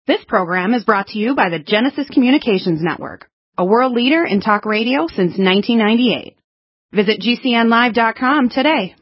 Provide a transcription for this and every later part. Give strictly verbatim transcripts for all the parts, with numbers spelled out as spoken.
This program is brought to you by the Genesis Communications Network, a world leader in talk radio since nineteen ninety-eight. Visit G C N live dot com today.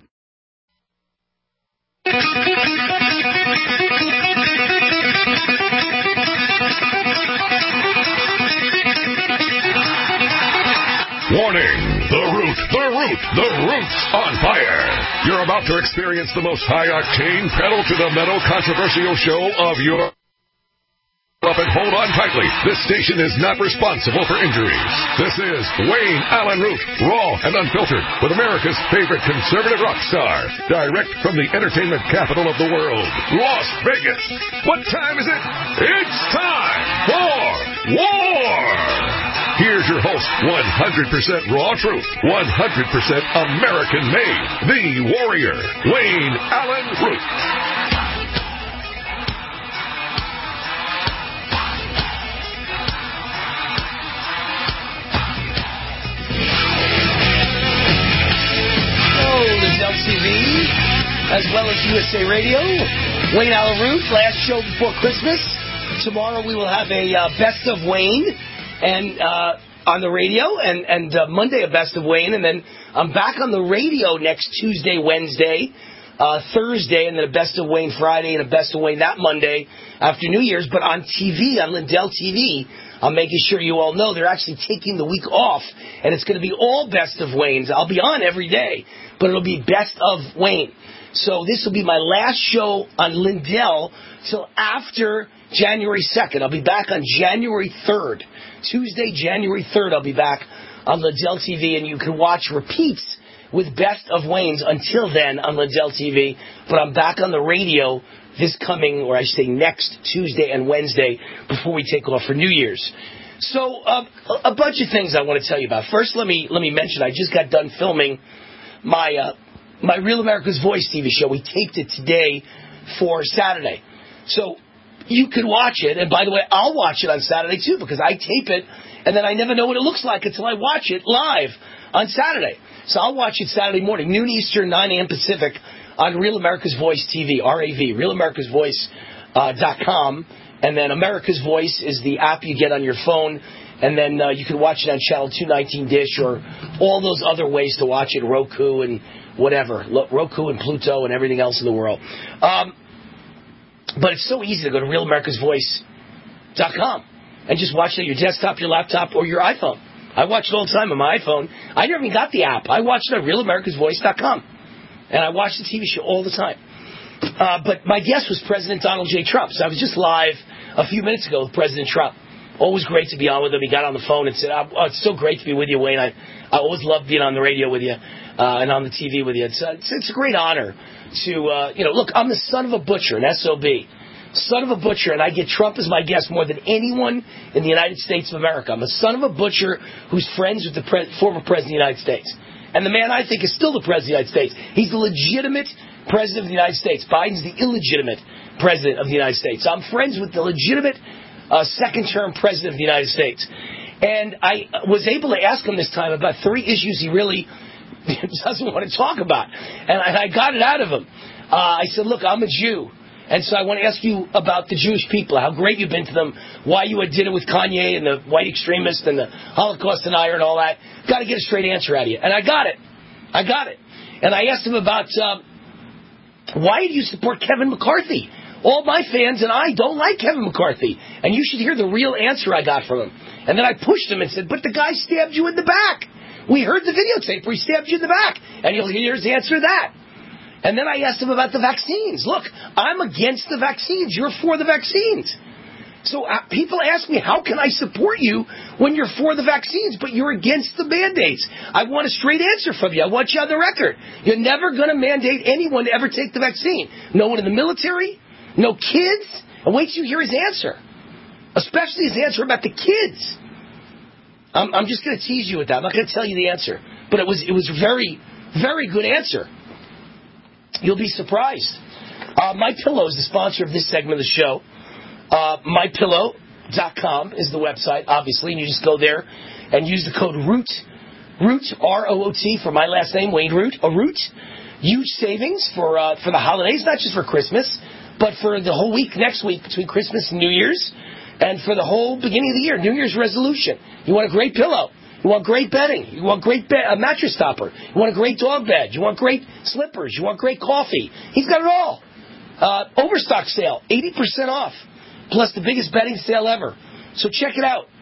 Warning! The Root, the Root, the Root's on fire! You're about to experience the most high-octane, pedal-to-the-metal controversial show of your... Up and hold on tightly. This station is not responsible for injuries. This is Wayne Allen Root, raw and unfiltered, with America's favorite conservative rock star, direct from the entertainment capital of the world, Las Vegas. What time is it? It's time for war! Here's your host, one hundred percent raw truth, one hundred percent American-made, the warrior, Wayne Allen Root. T V, as well as U S A Radio. Wayne Allen Root, last show before Christmas. Tomorrow we will have a uh, Best of Wayne and uh, on the radio, and, and uh, Monday a Best of Wayne, and then I'm back on the radio next Tuesday, Wednesday, uh, Thursday, and then a Best of Wayne Friday and a Best of Wayne that Monday after New Year's. But on T V, on Lindell T V, I'm making sure you all know they're actually taking the week off, and it's going to be all Best of Waynes. I'll be on every day, but it'll be Best of Wayne. So this will be my last show on Lindell till after January second. I'll be back on January third. Tuesday, January third, I'll be back on Lindell T V, and you can watch repeats with Best of Waynes until then on Lindell T V. But I'm back on the radio this coming, or I say next Tuesday and Wednesday before we take off for New Year's. So uh, a bunch of things I want to tell you about. First, let me let me mention I just got done filming my uh, my Real America's Voice T V show. We taped it today for Saturday. So you can watch it. And by the way, I'll watch it on Saturday too, because I tape it and then I never know what it looks like until I watch it live on Saturday. So I'll watch it Saturday morning, noon Eastern, nine a.m. Pacific, on Real America's Voice T V, R A V, real americas voice dot com. And then America's Voice is the app you get on your phone. And then uh, you can watch it on Channel two nineteen Dish or all those other ways to watch it, Roku and whatever, Roku and Pluto and everything else in the world. Um, but it's so easy to go to real americas voice dot com and just watch it on your desktop, your laptop, or your iPhone. I watch it all the time on my iPhone. I never even got the app. I watch it on real americas voice dot com. And I watch the T V show all the time. Uh, but my guest was President Donald J. Trump. So I was just live a few minutes ago with President Trump. Always great to be on with him. He got on the phone and said, oh, it's so great to be with you, Wayne. I, I always love being on the radio with you uh, and on the T V with you. It's, uh, it's, it's a great honor to, uh, you know, look, I'm the son of a butcher, an S O B. Son of a butcher, and I get Trump as my guest more than anyone in the United States of America. I'm a son of a butcher who's friends with the pre- former President of the United States. And the man I think is still the President of the United States. He's the legitimate President of the United States. Biden's the illegitimate President of the United States. I'm friends with the legitimate uh, second-term President of the United States. And I was able to ask him this time about three issues he really doesn't want to talk about. And I, I got it out of him. Uh, I said, look, I'm a Jew. And so I want to ask you about the Jewish people, how great you've been to them, why you had dinner with Kanye and the white extremists and the Holocaust denier and all that. Got to get a straight answer out of you. And I got it. I got it. And I asked him about uh, why do you support Kevin McCarthy? All my fans and I don't like Kevin McCarthy. And you should hear the real answer I got from him. And then I pushed him and said, but the guy stabbed you in the back. We heard the videotape where he stabbed you in the back. And you'll hear his answer to that. And then I asked him about the vaccines. Look, I'm against the vaccines. You're for the vaccines. So uh, people ask me, how can I support you when you're for the vaccines, but you're against the mandates? I want a straight answer from you. I want you on the record. You're never going to mandate anyone to ever take the vaccine. No one in the military, no kids. And wait till you hear his answer, especially his answer about the kids. I'm, I'm just going to tease you with that. I'm not going to tell you the answer. But it was it was a very, very good answer. You'll be surprised. Uh, MyPillow is the sponsor of this segment of the show. Uh, my pillow dot com is the website, obviously, and you just go there and use the code ROOT, ROOT, R O O T, for my last name, Wayne Root, a Root. Huge savings for uh, for the holidays, not just for Christmas, but for the whole week, next week, between Christmas and New Year's, and for the whole beginning of the year, New Year's resolution. You want a great pillow. You want great bedding. You want great be- a mattress topper. You want a great dog bed. You want great slippers. You want great coffee. He's got it all. Uh, overstock sale, eighty percent off, plus the biggest bedding sale ever. So check it out.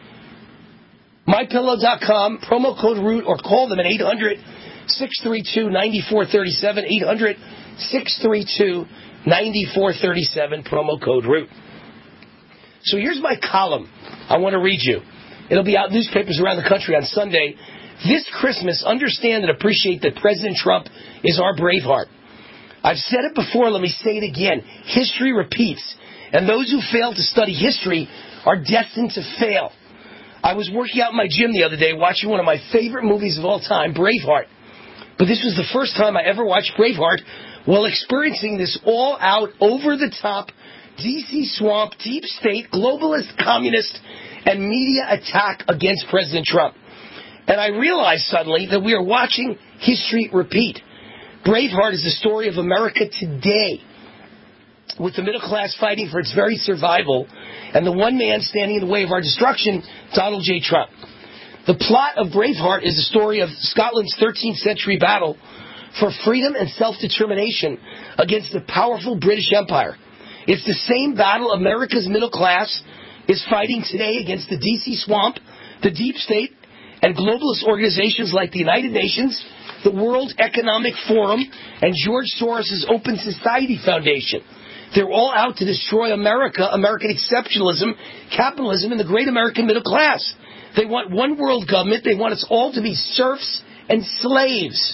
my pillow dot com, promo code ROOT, or call them at eight hundred, six three two, nine four three seven, eight hundred, six three two, nine four three seven, promo code ROOT. So here's my column I want to read you. It'll be out in newspapers around the country on Sunday. This Christmas, understand and appreciate that President Trump is our Braveheart. I've said it before, let me say it again. History repeats, and those who fail to study history are destined to fail. I was working out in my gym the other day watching one of my favorite movies of all time, Braveheart. But this was the first time I ever watched Braveheart while experiencing this all-out, over-the-top, D C swamp, deep state, globalist, communist, and media attack against President Trump. And I realized suddenly that we are watching history repeat. Braveheart is the story of America today, with the middle class fighting for its very survival, and the one man standing in the way of our destruction, Donald J. Trump. The plot of Braveheart is the story of Scotland's thirteenth century battle for freedom and self-determination against the powerful British Empire. It's the same battle America's middle class is fighting today against the D C swamp, the deep state, and globalist organizations like the United Nations, the World Economic Forum, and George Soros' Open Society Foundation. They're all out to destroy America, American exceptionalism, capitalism, and the great American middle class. They want one world government. They want us all to be serfs and slaves.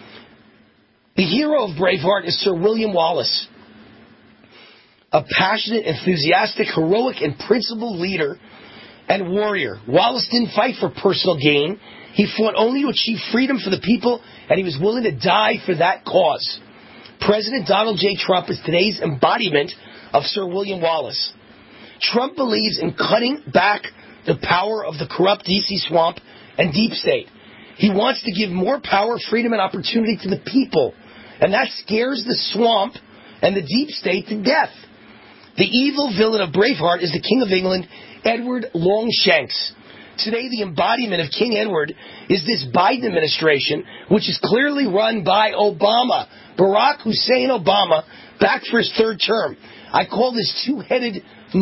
The hero of Braveheart is Sir William Wallace, a passionate, enthusiastic, heroic, and principled leader and warrior. Wallace didn't fight for personal gain. He fought only to achieve freedom for the people, and he was willing to die for that cause. President Donald J. Trump is today's embodiment of Sir William Wallace. Trump believes in cutting back the power of the corrupt D C swamp and deep state. He wants to give more power, freedom, and opportunity to the people, and that scares the swamp and the deep state to death. The evil villain of Braveheart is the King of England, Edward Longshanks. Today, the embodiment of King Edward is this Biden administration, which is clearly run by Obama. Barack Hussein Obama, back for his third term. I call this two-headed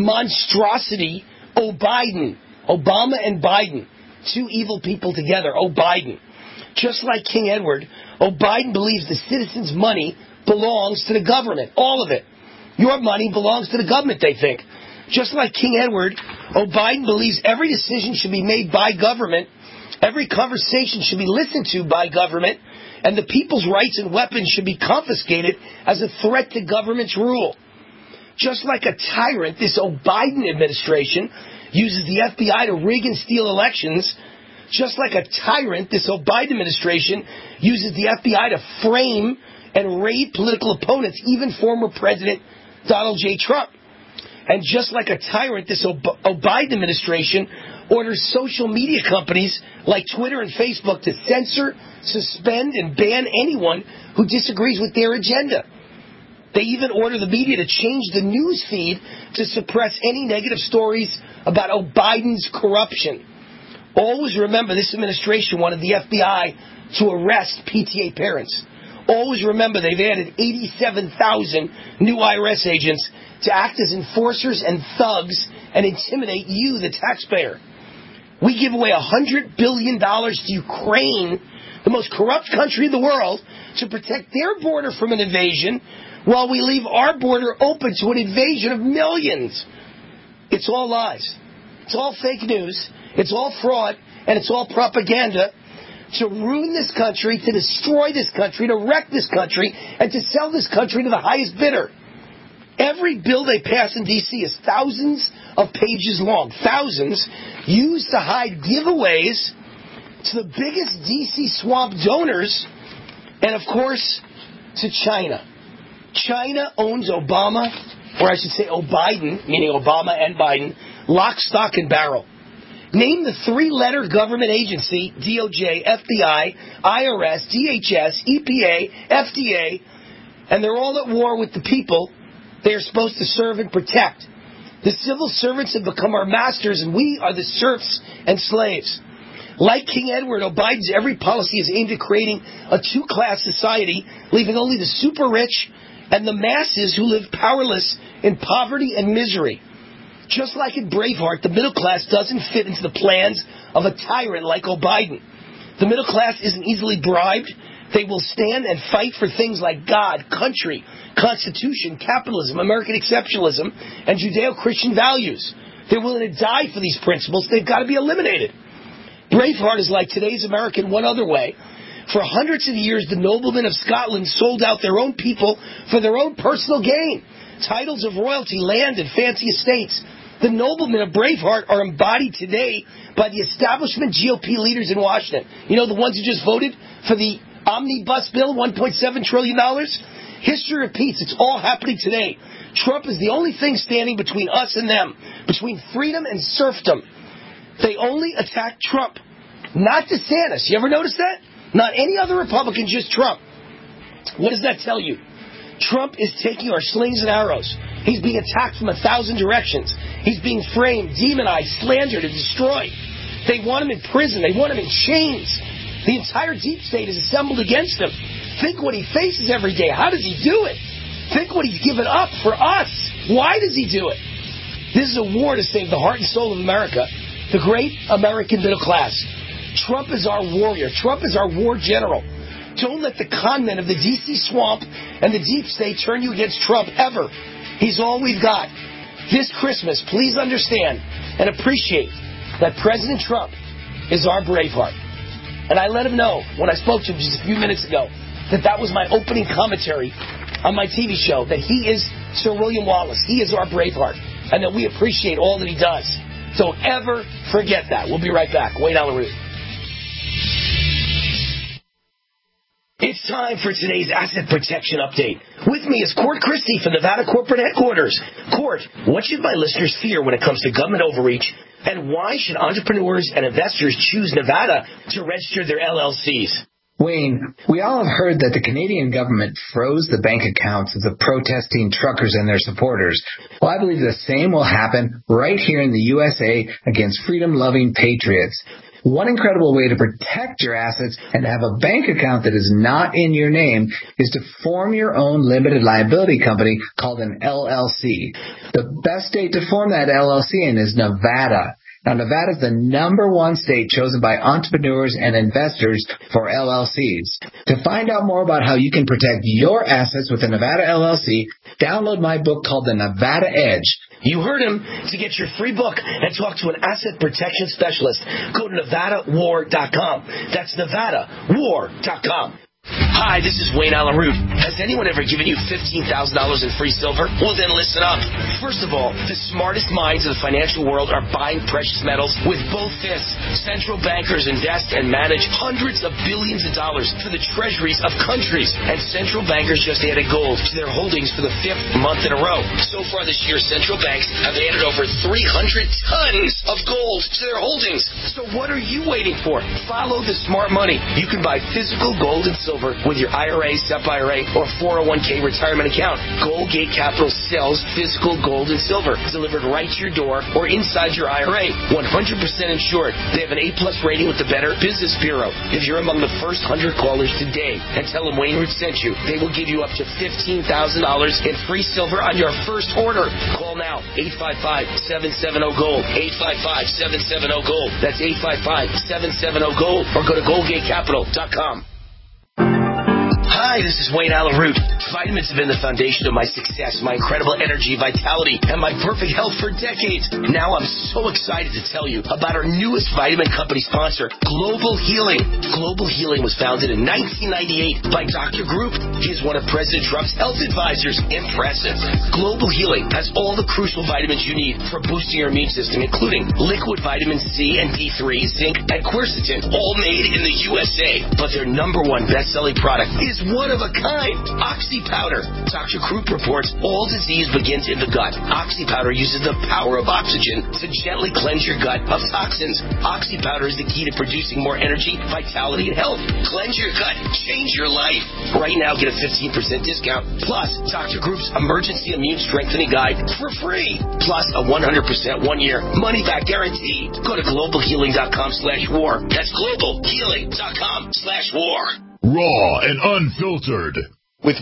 monstrosity O'Biden. Obama and Biden. Two evil people together, O'Biden. Just like King Edward, O'Biden believes the citizens' money belongs to the government. All of it. Your money belongs to the government, they think. Just like King Edward, O'Biden believes every decision should be made by government, every conversation should be listened to by government, and the people's rights and weapons should be confiscated as a threat to government's rule. Just like a tyrant, this O'Biden administration uses the F B I to rig and steal elections. Just like a tyrant, this O'Biden administration uses the F B I to frame and raid political opponents, even former President Donald J. Trump. And just like a tyrant, this O'Biden administration orders social media companies like Twitter and Facebook to censor, suspend, and ban anyone who disagrees with their agenda. They even order the media to change the news feed to suppress any negative stories about O'Biden's corruption. Always remember, this administration wanted the F B I to arrest P T A parents. Always remember, they've added eighty-seven thousand new I R S agents to act as enforcers and thugs and intimidate you, the taxpayer. We give away one hundred billion dollars to Ukraine, the most corrupt country in the world, to protect their border from an invasion, while we leave our border open to an invasion of millions. It's all lies. It's all fake news. It's all fraud. And it's all propaganda to ruin this country, to destroy this country, to wreck this country, and to sell this country to the highest bidder. Every bill they pass in D C is thousands of pages long. Thousands used to hide giveaways to the biggest D C swamp donors, and of course, to China. China owns Obama, or I should say O'Biden, meaning Obama and Biden, lock, stock, and barrel. Name the three-letter government agency, D O J, F B I, I R S, D H S, E P A, F D A, and they're all at war with the people They are supposed to serve and protect. The civil servants have become our masters, and we are the serfs and slaves. Like King Edward, Biden's every policy is aimed at creating a two-class society, leaving only the super rich and the masses who live powerless in poverty and misery. Just like in Braveheart, the middle class doesn't fit into the plans of a tyrant like Biden. The middle class isn't easily bribed. They will stand and fight for things like God, country, Constitution, capitalism, American exceptionalism, and Judeo-Christian values. They're willing to die for these principles. They've got to be eliminated. Braveheart is like today's American one other way. For hundreds of years, the noblemen of Scotland sold out their own people for their own personal gain. Titles of royalty, land, and fancy estates. The noblemen of Braveheart are embodied today by the establishment G O P leaders in Washington. You know, the ones who just voted for the omnibus bill, one point seven trillion dollars? History repeats. It's all happening today. Trump is the only thing standing between us and them, between freedom and serfdom. They only attack Trump, not DeSantis. You ever notice that? Not any other Republican, just Trump. What does that tell you? Trump is taking our slings and arrows. He's being attacked from a thousand directions. He's being framed, demonized, slandered, and destroyed. They want him in prison. They want him in chains. The entire deep state is assembled against him. Think what he faces every day. How does he do it? Think what he's given up for us. Why does he do it? This is a war to save the heart and soul of America, the great American middle class. Trump is our warrior. Trump is our war general. Don't let the con men of the D C swamp and the deep state turn you against Trump ever. He's all we've got. This Christmas, please understand and appreciate that President Trump is our Braveheart. And I let him know when I spoke to him just a few minutes ago that that was my opening commentary on my T V show, that he is Sir William Wallace. He is our Braveheart, and that we appreciate all that he does. Don't ever forget that. We'll be right back. Wayne Allyn Root. It's time for today's Asset Protection Update. With me is Court Christie from Nevada Corporate Headquarters. Court, what should my listeners fear when it comes to government overreach, and why should entrepreneurs and investors choose Nevada to register their L L Cs? Wayne, we all have heard that the Canadian government froze the bank accounts of the protesting truckers and their supporters. Well, I believe the same will happen right here in the U S A against freedom-loving patriots. One incredible way to protect your assets and have a bank account that is not in your name is to form your own limited liability company called an L L C. The best state to form that L L C in is Nevada. Now, Nevada is the number one state chosen by entrepreneurs and investors for L L Cs. To find out more about how you can protect your assets with a Nevada L L C, download my book called The Nevada Edge. You heard him. To get your free book and talk to an asset protection specialist, go to Nevada War dot com. That's Nevada War dot com. Hi, this is Wayne Allyn Root. Has anyone ever given you fifteen thousand dollars in free silver? Well, then listen up. First of all, the smartest minds of the financial world are buying precious metals with both fists. Central bankers invest and manage hundreds of billions of dollars for the treasuries of countries. And central bankers just added gold to their holdings for the fifth month in a row. So far this year, central banks have added over three hundred tons of gold to their holdings. So what are you waiting for? Follow the smart money. You can buy physical gold and silver with your I R A, S E P I R A, or four oh one k retirement account. Goldgate Capital sells physical gold and silver delivered right to your door or inside your I R A. one hundred percent insured. They have an A plus rating with the Better Business Bureau. If you're among the first one hundred callers today and tell them Wayne Root sent you, they will give you up to fifteen thousand dollars in free silver on your first order. Call now, eight five five, seven seven zero, GOLD, eight five five, seven seven zero, GOLD. That's eight five five, seven seven zero, GOLD, or go to goldgate capital dot com. Hi, this is Wayne Allyn Root. Vitamins have been the foundation of my success, my incredible energy, vitality, and my perfect health for decades. Now I'm so excited to tell you about our newest vitamin company sponsor, Global Healing. Global Healing was founded in nineteen ninety-eight by Doctor Group. He is one of President Trump's health advisors. Impressive. Global Healing has all the crucial vitamins you need for boosting your immune system, including liquid vitamin C and D three, zinc, and quercetin, all made in the U S A. But their number one best-selling product is one of a kind. Oxy Oxy Powder. Doctor Krupp reports all disease begins in the gut. Oxy Powder uses the power of oxygen to gently cleanse your gut of toxins. Oxy Powder is the key to producing more energy, vitality, and health. Cleanse your gut. Change your life. Right now, get a fifteen percent discount. Plus, Doctor Krupp's Emergency Immune Strengthening Guide for free. Plus, a one hundred percent one-year money-back guarantee. Go to global healing dot com slash war. That's global healing dot com slash war. Raw and unfiltered. With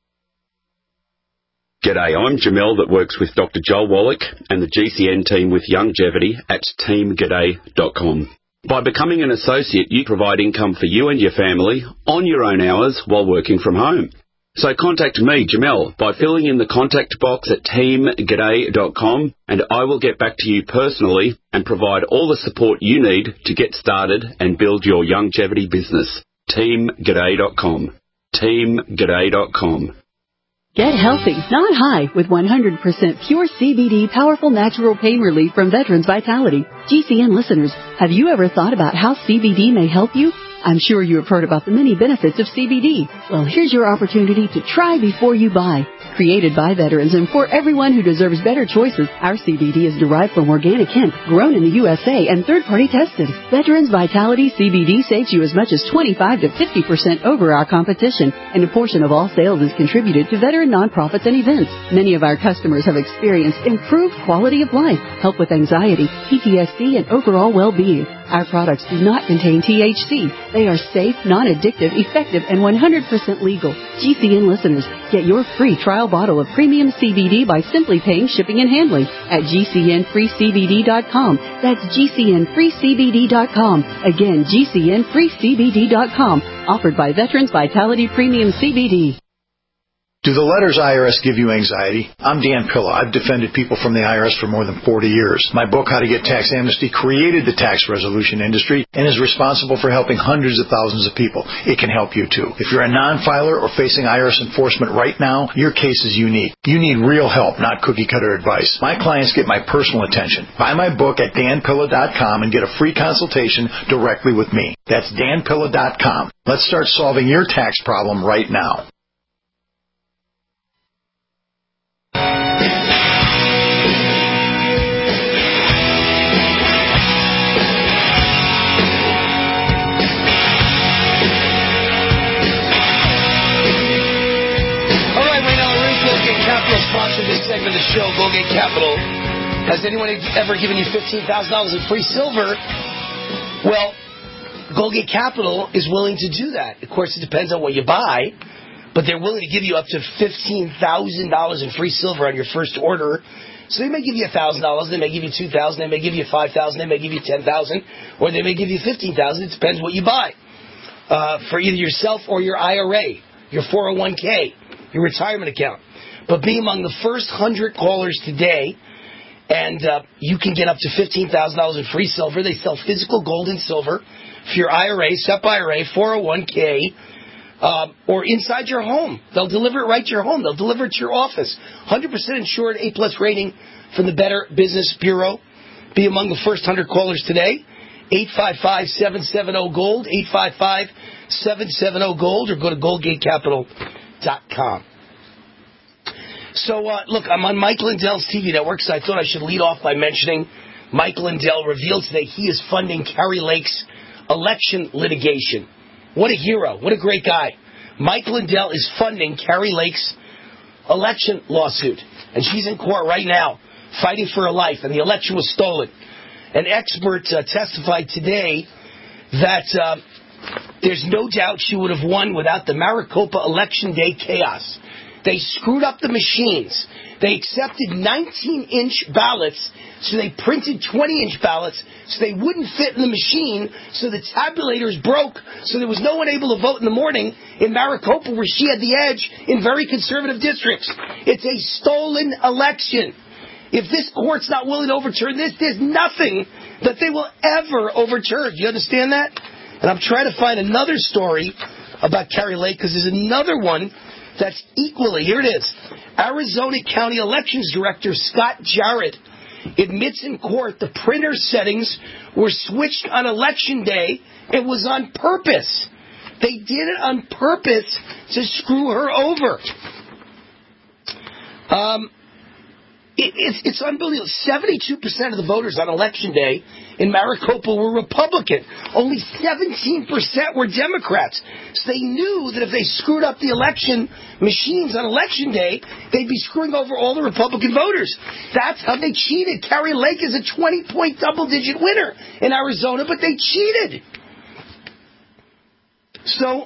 G'day, I'm Jamel that works with Doctor Joel Wallach and the G C N team with Longevity at team g'day dot com. By becoming an associate, you provide income for you and your family on your own hours while working from home. So contact me, Jamel, by filling in the contact box at team g'day dot com, and I will get back to you personally and provide all the support you need to get started and build your longevity business. team g'day dot com. team g'day dot com. Get healthy, not high, with one hundred percent pure C B D powerful natural pain relief from Veterans Vitality. G C N listeners, have you ever thought about how C B D may help you? I'm sure you have heard about the many benefits of C B D. Well, here's your opportunity to try before you buy. Created by veterans and for everyone who deserves better choices, our C B D is derived from organic hemp, grown in the U S A and third-party tested. Veterans Vitality C B D saves you as much as twenty-five to fifty percent over our competition, and a portion of all sales is contributed to veteran nonprofits and events. Many of our customers have experienced improved quality of life, help with anxiety, P T S D, and overall well-being. Our products do not contain T H C. They are safe, non-addictive, effective, and one hundred percent legal. G C N listeners, get your free trial bottle of premium C B D by simply paying shipping and handling at G C N free C B D dot com. That's G C N free C B D dot com. Again, G C N free C B D dot com. Offered by Veterans Vitality Premium C B D. Do the letters I R S give you anxiety? I'm Dan Pilla. I've defended people from the I R S for more than forty years. My book, How to Get Tax Amnesty, created the tax resolution industry and is responsible for helping hundreds of thousands of people. It can help you, too. If you're a non-filer or facing I R S enforcement right now, your case is unique. You need real help, not cookie-cutter advice. My clients get my personal attention. Buy my book at dan pilla dot com and get a free consultation directly with me. That's dan pilla dot com. Let's start solving your tax problem right now. Sponsor this segment of the show, Goldgate Capital. Has anyone ever given you fifteen thousand dollars in free silver? Well, Goldgate Capital is willing to do that. Of course, it depends on what you buy, but they're willing to give you up to fifteen thousand dollars in free silver on your first order. So they may give you one thousand dollars, they may give you two thousand dollars, they may give you five thousand dollars, they may give you ten thousand dollars, or they may give you fifteen thousand dollars. It depends what you buy uh, for either yourself or your I R A, your four oh one k, your retirement account. But be among the first one hundred callers today, and uh, you can get up to fifteen thousand dollars in free silver. They sell physical gold and silver for your I R A, S E P I R A, four oh one k, uh, or inside your home. They'll deliver it right to your home. They'll deliver it to your office. one hundred percent insured, A-plus rating from the Better Business Bureau. Be among the first one hundred callers today. eight five five, seven seven zero, GOLD, eight five five, seven seven zero, GOLD, or go to goldgate capital dot com. So, uh, look, I'm on Mike Lindell's T V network, so I thought I should lead off by mentioning Mike Lindell revealed today he is funding Kari Lake's election litigation. What a hero. What a great guy. Mike Lindell is funding Kari Lake's election lawsuit, and she's in court right now fighting for her life, and the election was stolen. An expert uh, testified today that uh, there's no doubt she would have won without the Maricopa election day chaos. They screwed up the machines. They accepted nineteen-inch ballots, so they printed twenty-inch ballots, so they wouldn't fit in the machine, so the tabulators broke, so there was no one able to vote in the morning in Maricopa, where she had the edge in very conservative districts. It's a stolen election. If this court's not willing to overturn this, there's nothing that they will ever overturn. Do you understand that? And I'm trying to find another story about Kari Lake, because there's another one that's equally, here it is. Arizona County Elections Director Scott Jarrett admits in court the printer settings were switched on election day. It was on purpose. They did it on purpose to screw her over. Um, it, it's, it's unbelievable. seventy-two percent of the voters on Election Day in Maricopa were Republican. Only seventeen percent were Democrats. So they knew that if they screwed up the election machines on Election Day, they'd be screwing over all the Republican voters. That's how they cheated. Kari Lake is a twenty-point double-digit winner in Arizona, but they cheated. So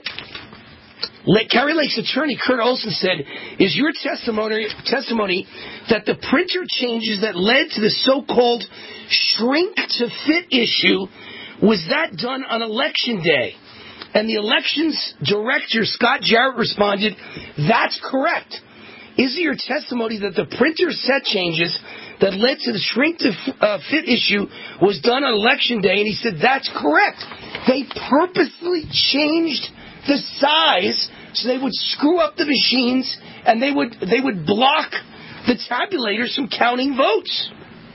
Kari Lake's attorney, Kurt Olson, said, is your testimony testimony that the printer changes that led to the so-called shrink-to-fit issue, was that done on Election Day? And the elections director, Scott Jarrett, responded, that's correct. Is it your testimony that the printer set changes that led to the shrink-to-fit issue was done on Election Day? And he said, that's correct. They purposely changed the size so they would screw up the machines and they would they would block the tabulators from counting votes.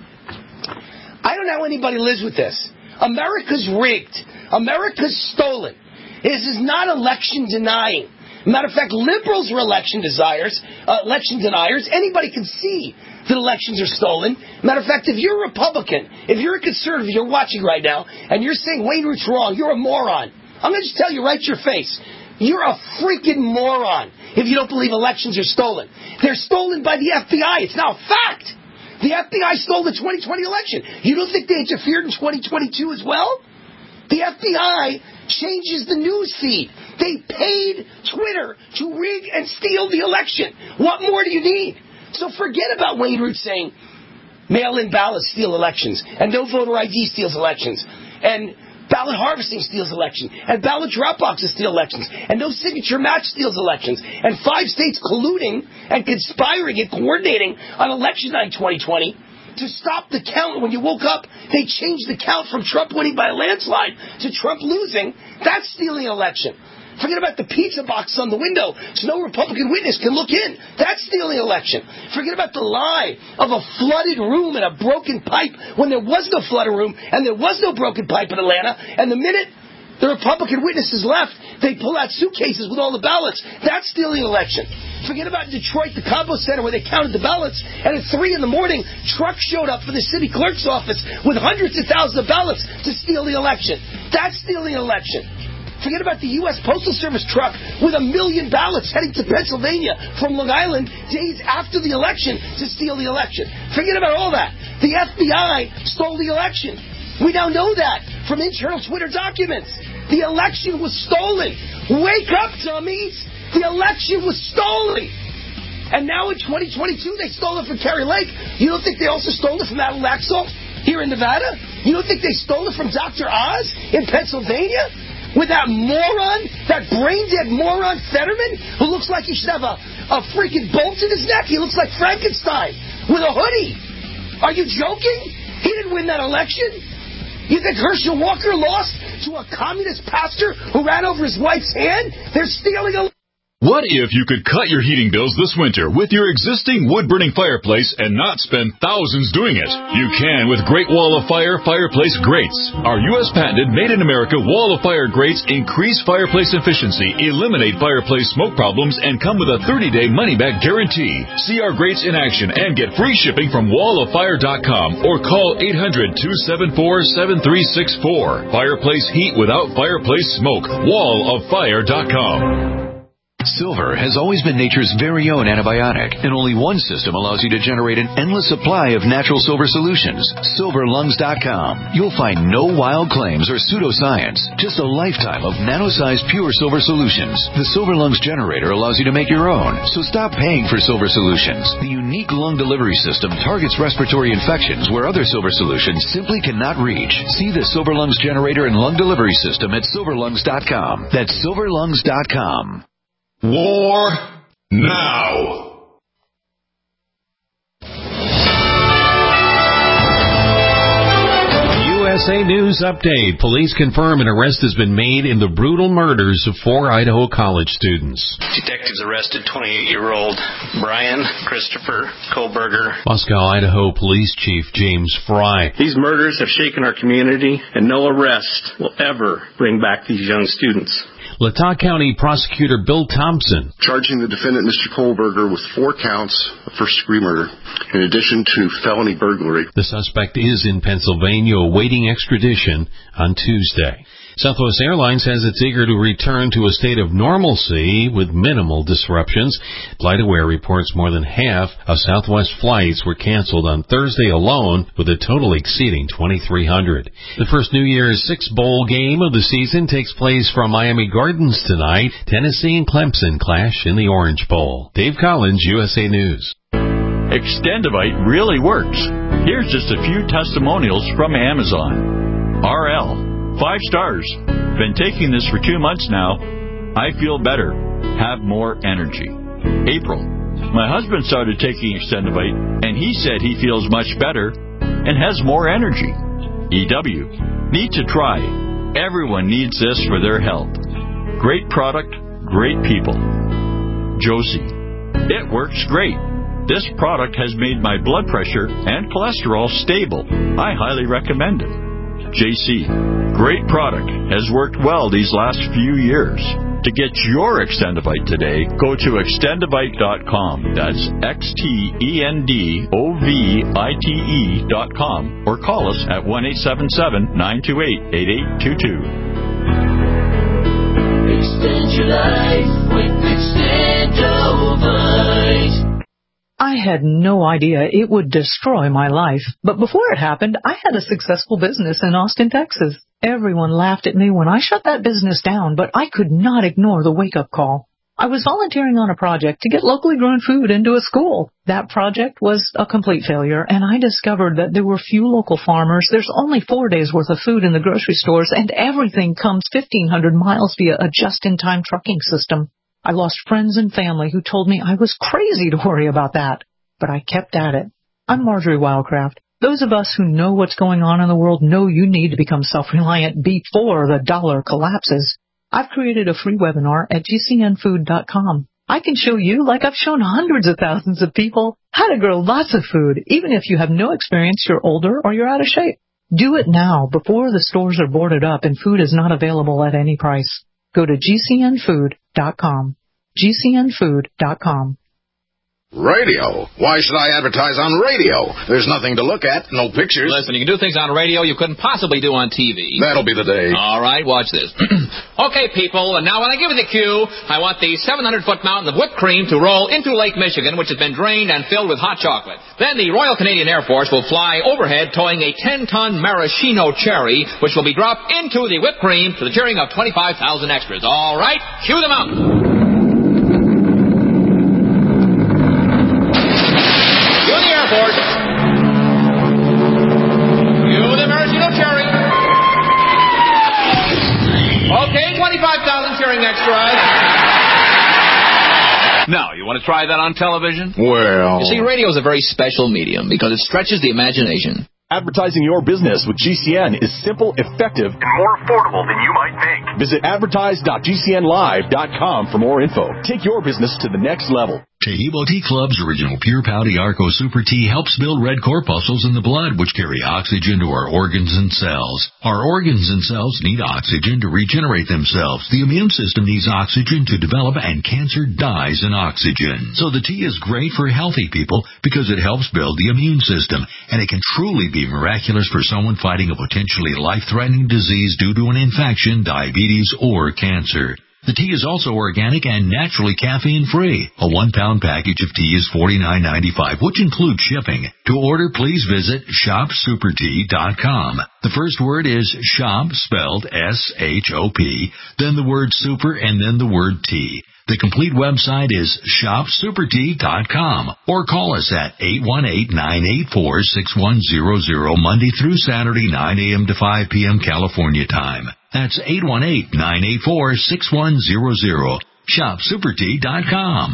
I don't know how anybody lives with this. America's rigged. America's stolen. This is not election denying. Matter of fact, liberals are election desires, uh, election deniers. Anybody can see that elections are stolen. Matter of fact, if you're a Republican, if you're a conservative, you're watching right now, and you're saying Wayne Root's wrong, you're a moron. I'm going to just tell you right to your face. You're a freaking moron if you don't believe elections are stolen. They're stolen by the F B I. It's now a fact. The F B I stole the twenty twenty election. You don't think they interfered in twenty twenty-two as well? The F B I changes the news feed. They paid Twitter to rig and steal the election. What more do you need? So forget about Wayne Root saying mail-in ballots steal elections, and no voter I D steals elections, and ballot harvesting steals elections, and ballot drop boxes steal elections, and no signature match steals elections, and five states colluding and conspiring and coordinating on election night twenty twenty to stop the count. When you woke up, they changed the count from Trump winning by a landslide to Trump losing. That's stealing an election. Forget about the pizza box on the window so no Republican witness can look in. That's stealing an election. Forget about the lie of a flooded room and a broken pipe when there was no flooded room and there was no broken pipe in Atlanta. And the minute the Republican witnesses left, they pull out suitcases with all the ballots. That's stealing an election. Forget about Detroit, the Combo Center, where they counted the ballots, and at three in the morning, trucks showed up for the city clerk's office with hundreds of thousands of ballots to steal the election. That's stealing an election. Forget about the U S Postal Service truck with a million ballots heading to Pennsylvania from Long Island days after the election to steal the election. Forget about all that. The F B I stole the election. We now know that from internal Twitter documents. The election was stolen. Wake up, dummies! The election was stolen. And now in twenty twenty-two, they stole it from Kari Lake. You don't think they also stole it from Al Laxalt here in Nevada? You don't think they stole it from Doctor Oz in Pennsylvania? With that moron, that brain-dead moron Fetterman, who looks like he should have a, a freaking bolt in his neck. He looks like Frankenstein with a hoodie. Are you joking? He didn't win that election. You think Herschel Walker lost to a communist pastor who ran over his wife's hand? They're stealing a... What if you could cut your heating bills this winter with your existing wood-burning fireplace and not spend thousands doing it? You can with Great Wall of Fire Fireplace Grates. Our U S patented made-in-America Wall of Fire grates increase fireplace efficiency, eliminate fireplace smoke problems, and come with a thirty-day money-back guarantee. See our grates in action and get free shipping from wall of fire dot com or call eight hundred, two seven four, seven three six four. Fireplace heat without fireplace smoke. wall of fire dot com. Silver has always been nature's very own antibiotic, and only one system allows you to generate an endless supply of natural silver solutions. silver lungs dot com. You'll find no wild claims or pseudoscience, just a lifetime of nano-sized pure silver solutions. The Silver Lungs generator allows you to make your own, so stop paying for silver solutions. The unique lung delivery system targets respiratory infections where other silver solutions simply cannot reach. See the Silver Lungs generator and lung delivery system at silver lungs dot com. That's silver lungs dot com. War now. U S A News Update. Police confirm an arrest has been made in the brutal murders of four Idaho college students. Detectives arrested twenty-eight-year-old Brian Christopher Kohlberger. Moscow, Idaho Police Chief James Fry. These murders have shaken our community, and no arrest will ever bring back these young students. Latah County Prosecutor Bill Thompson charging the defendant, Mister Kohlberger, with four counts of first-degree murder, in addition to felony burglary. The suspect is in Pennsylvania awaiting extradition on Tuesday. Southwest Airlines says it's eager to return to a state of normalcy with minimal disruptions. FlightAware reports more than half of Southwest flights were canceled on Thursday alone, with a total exceeding twenty-three hundred. The first New Year's Six Bowl game of the season takes place from Miami Gardens tonight. Tennessee and Clemson clash in the Orange Bowl. Dave Collins, U S A News. Extendivite really works. Here's just a few testimonials from Amazon. R L. Five stars. Been taking this for two months now. I feel better. Have more energy. April. My husband started taking Extendivite, and he said he feels much better and has more energy. E W. Need to try. Everyone needs this for their health. Great product, great people. Josie. It works great. This product has made my blood pressure and cholesterol stable. I highly recommend it. J C. Great product. Has worked well these last few years. To get your Extendivite today, go to extendivite dot com. That's X T E N D O V I T E dot com. Or call us at one eight seven seven, nine two eight, eight eight two two. Extend your life with Extendivite. I had no idea it would destroy my life. But before it happened, I had a successful business in Austin, Texas. Everyone laughed at me when I shut that business down, but I could not ignore the wake-up call. I was volunteering on a project to get locally grown food into a school. That project was a complete failure, and I discovered that there were few local farmers. There's only four days' worth of food in the grocery stores, and everything comes fifteen hundred miles via a just-in-time trucking system. I lost friends and family who told me I was crazy to worry about that. But I kept at it. I'm Marjorie Wildcraft. Those of us who know what's going on in the world know you need to become self-reliant before the dollar collapses. I've created a free webinar at G C N food dot com. I can show you, like I've shown hundreds of thousands of people, how to grow lots of food, even if you have no experience, you're older, or you're out of shape. Do it now before the stores are boarded up and food is not available at any price. Go to G C N food dot com. G C N food dot com. Radio? Why should I advertise on radio? There's nothing to look at, no pictures. Listen, you can do things on radio you couldn't possibly do on T V. That'll be the day. All right, watch this. Okay, people, and now when I give you the cue, I want the seven hundred foot mountain of whipped cream to roll into Lake Michigan, which has been drained and filled with hot chocolate. Then the Royal Canadian Air Force will fly overhead towing a ten ton maraschino cherry, which will be dropped into the whipped cream to the cheering of twenty-five thousand extras. All right, cue them out. twenty-five thousand cheering extras. Now, you want to try that on television? Well... You see, radio is a very special medium because it stretches the imagination. Advertising your business with G C N is simple, effective, and more affordable than you might think. Visit advertise dot G C N live dot com for more info. Take your business to the next level. Taheebo Tea Club's original Pure Pouty Arco Super Tea helps build red corpuscles in the blood, which carry oxygen to our organs and cells. Our organs and cells need oxygen to regenerate themselves. The immune system needs oxygen to develop, and cancer dies in oxygen. So the tea is great for healthy people because it helps build the immune system, and it can truly be miraculous for someone fighting a potentially life-threatening disease due to an infection, diabetes, or cancer. The tea is also organic and naturally caffeine-free. A one-pound package of tea is forty-nine ninety-five, which includes shipping. To order, please visit shop super tea dot com. The first word is shop, spelled S H O P, then the word super, and then the word tea. The complete website is shop super tea dot com, or call us at eight one eight, nine eight four, six one zero zero Monday through Saturday, nine a.m. to five p.m. California time. That's eight one eight, nine eight four, six one zero zero. shop super tea dot com.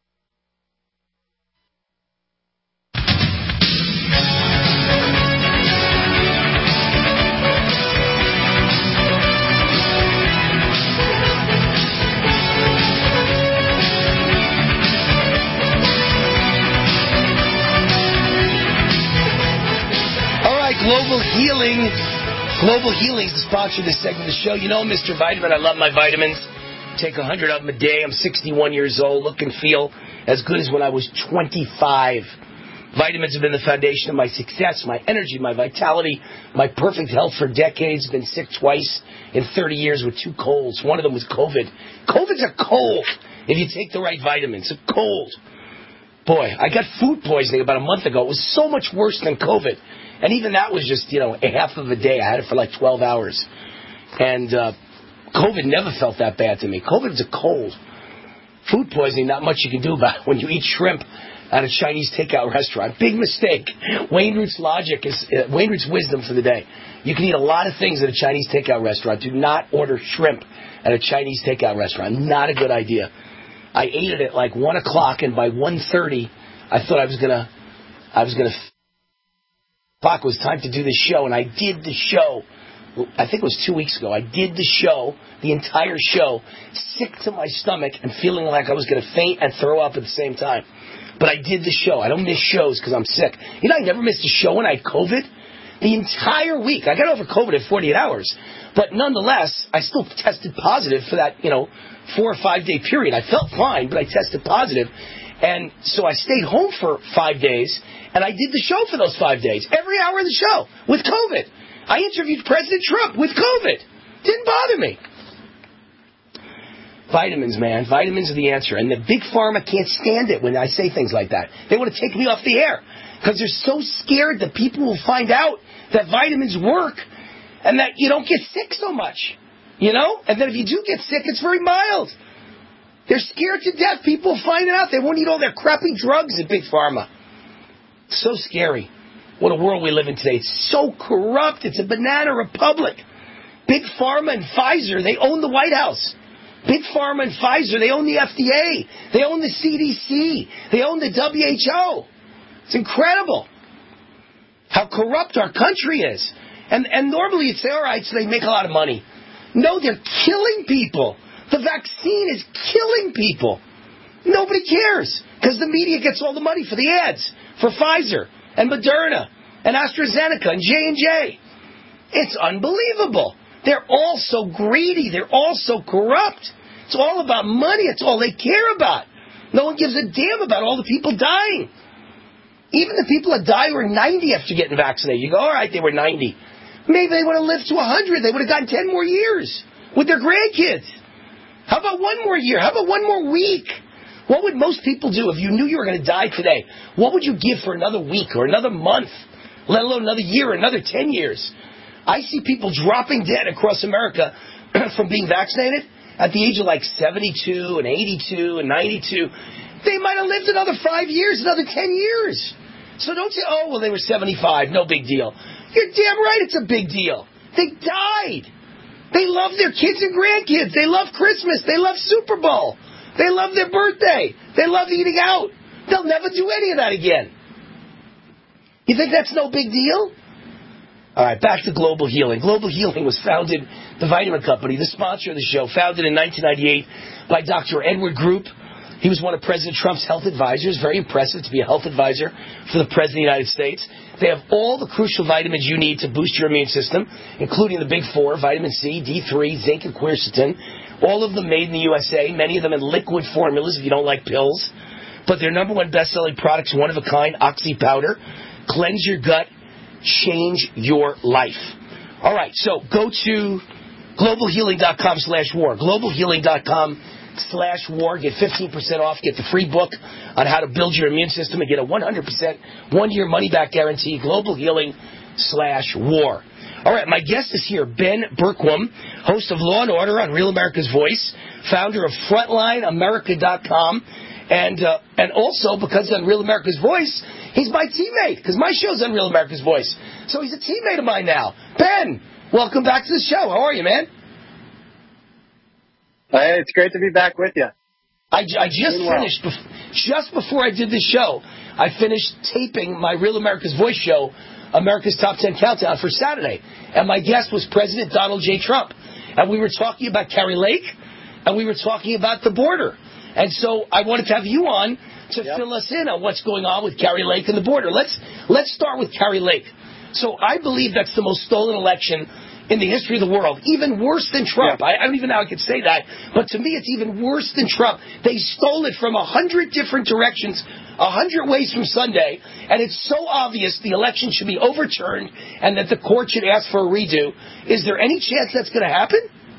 Global Healing. Global Healing is the sponsor of this segment of the show. You know, Mister Vitamin, I love my vitamins. take one hundred of them a day. I'm sixty-one years old, look and feel as good as when I was twenty-five. Vitamins have been the foundation of my success, my energy, my vitality, my perfect health for decades. Been sick twice in thirty years with two colds. One of them was COVID. COVID's a cold if you take the right vitamins. A cold. Boy, I got food poisoning about a month ago. It was so much worse than COVID. And even that was just, you know, a half of a day. I had it for like twelve hours. And uh, COVID never felt that bad to me. COVID is a cold. Food poisoning, not much you can do about it when you eat shrimp at a Chinese takeout restaurant. Big mistake. Wayne Root's logic is, uh, Wayne Root's wisdom for the day. You can eat a lot of things at a Chinese takeout restaurant. Do not order shrimp at a Chinese takeout restaurant. Not a good idea. I ate it at like one o'clock, and by one thirty, I thought I was gonna, I was gonna. Fuck, it was time to do the show, and I did the show. I think it was two weeks ago. I did the show, the entire show, sick to my stomach and feeling like I was gonna faint and throw up at the same time. But I did the show. I don't miss shows because I'm sick. You know, I never missed a show when I had COVID. The entire week. I got over COVID in forty-eight hours. But nonetheless, I still tested positive for that, you know, four or five day period. I felt fine, but I tested positive. And so I stayed home for five days, and I did the show for those five days. Every hour of the show with COVID. I interviewed President Trump with COVID. Didn't bother me. Vitamins, man. Vitamins are the answer. And the big pharma can't stand it when I say things like that. They want to take me off the air because they're so scared that people will find out that vitamins work and that you don't get sick so much. You know? And that if you do get sick, it's very mild. They're scared to death. People will find it out. They won't eat all their crappy drugs at Big Pharma. So scary. What a world we live in today. It's so corrupt. It's a banana republic. Big Pharma and Pfizer, they own the White House. Big Pharma and Pfizer, they own the F D A. They own the C D C. They own the W H O. It's incredible how corrupt our country is. And and normally you'd say, all right, so they make a lot of money. No, they're killing people. The vaccine is killing people. Nobody cares because the media gets all the money for the ads for Pfizer and Moderna and AstraZeneca and J and J. It's unbelievable. They're all so greedy. They're all so corrupt. It's all about money. It's all they care about. No one gives a damn about all the people dying. Even the people that die were ninety after getting vaccinated. You go, all right, they were ninety. Maybe they would have lived to one hundred. They would have gotten ten more years with their grandkids. How about one more year? How about one more week? What would most people do if you knew you were going to die today? What would you give for another week or another month, let alone another year or another ten years? I see people dropping dead across America from being vaccinated at the age of like seventy-two and eighty-two and ninety-two. They might have lived another five years, another ten years. So don't say, oh, well, they were seventy-five, no big deal. You're damn right it's a big deal. They died. They love their kids and grandkids. They love Christmas. They love Super Bowl. They love their birthday. They love eating out. They'll never do any of that again. You think that's no big deal? All right, back to Global Healing. Global Healing was founded, the vitamin company, the sponsor of the show, founded in nineteen ninety-eight by Doctor Edward Group. He was one of President Trump's health advisors. Very impressive to be a health advisor for the President of the United States. They have all the crucial vitamins you need to boost your immune system, including the big four, vitamin C, D three, zinc, and quercetin. All of them made in the U S A, many of them in liquid formulas if you don't like pills. But their number one best-selling products, one of a kind, Oxy Powder. Cleanse your gut, change your life. All right, so go to globalhealing.com slash war. globalhealing.com slash war. Get fifteen percent off. Get the free book on how to build your immune system and get a one hundred percent one-year money-back guarantee. globalhealing slash war. All right, my guest is here, Ben Bergquam, host of Law and Order on Real America's Voice, founder of frontline america dot com, and uh, and also, because on Real America's Voice, he's my teammate, because my show's on Real America's Voice. So he's a teammate of mine now. Ben, welcome back to the show. How are you, man? Hey, it's great to be back with you. I, I just Doing finished, well. bef- just before I did this show, I finished taping my Real America's Voice show, America's Top ten Countdown, for Saturday. And my guest was President Donald J. Trump. And we were talking about Kari Lake, and we were talking about the border. And so I wanted to have you on to yep. fill us in on what's going on with Kari Lake and the border. Let's let's start with Kari Lake. So I believe that's the most stolen election in the history of the world. Even worse than Trump. Yeah. I, I don't even know how I could say that, but to me it's even worse than Trump. They stole it from a hundred different directions, a hundred ways from Sunday, and it's so obvious the election should be overturned and that the court should ask for a redo. Is there any chance that's going to happen?